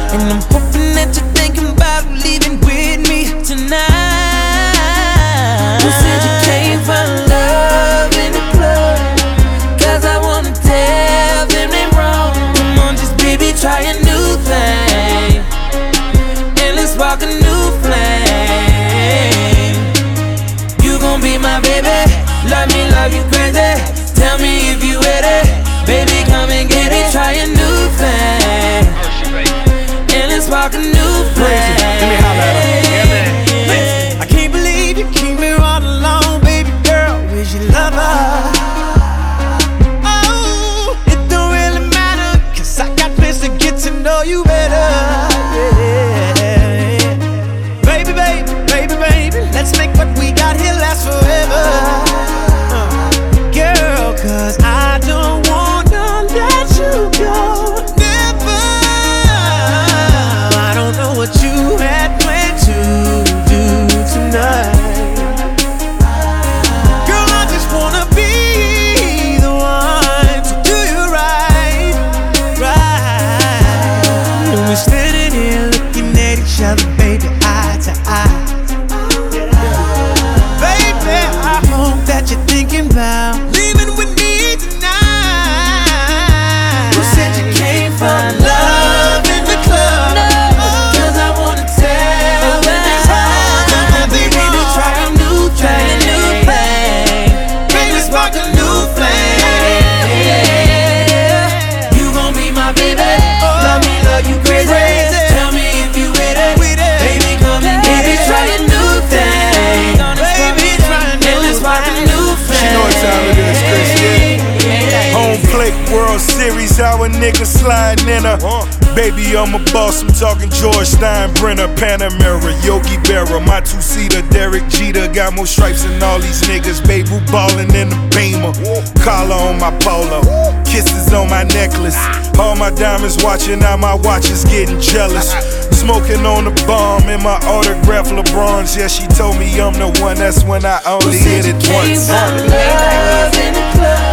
And I'm hoping that you're thinking about leaving with me tonight. Who said you can't find love in the club? Cause I wanna tell them they wrong. Come on, just baby, try a new thing, and let's walk a new flame. You gon' be my baby, love me, love you crazy. Tell me if you with it, baby, come and get it. Try a new thing, and let's walk a new flame. Let me holler at her. Yeah, man. I can't believe you keep me all alone, baby girl. Where's your lover? Oh, it don't really matter, cause I got plans to get to know you better. Yeah. Baby, baby, baby, baby, let's make what we got here last forever. Girl, cause I don't wanna let you go. Never. I don't know what you had planned to do tonight. Girl, I just wanna be the one to do you right, right. And we're standing here looking at each other, baby, eye to eye. Baby, I hope that you're thinking about leaving with me tonight. Who said you can't find love in the club? Cause I wanna tell them they wrong. Come on, baby, try a new thing, and let's spark a new flame. You gon' be my baby, love me, love you crazy. Tell me if you with it, baby, come and get it. Try a new thing, and let's spark a new flame. She know what time it is, Chris, yeah. Home plate, World Series, how a nigga sliding in her. Baby, I'm a boss, I'm talking George Steinbrenner, Panamera, Yogi Berra, my two-seater, Derek Jeter. Got more stripes than all these niggas, baby, ballin' in the Beamer. Collar on my polo, kisses on my necklace. All my diamonds watching, now my watch is getting jealous. Smoking on the bomb in my autograph LeBrons. Yeah, she told me I'm the one, that's when I only hit it once. Love in the club.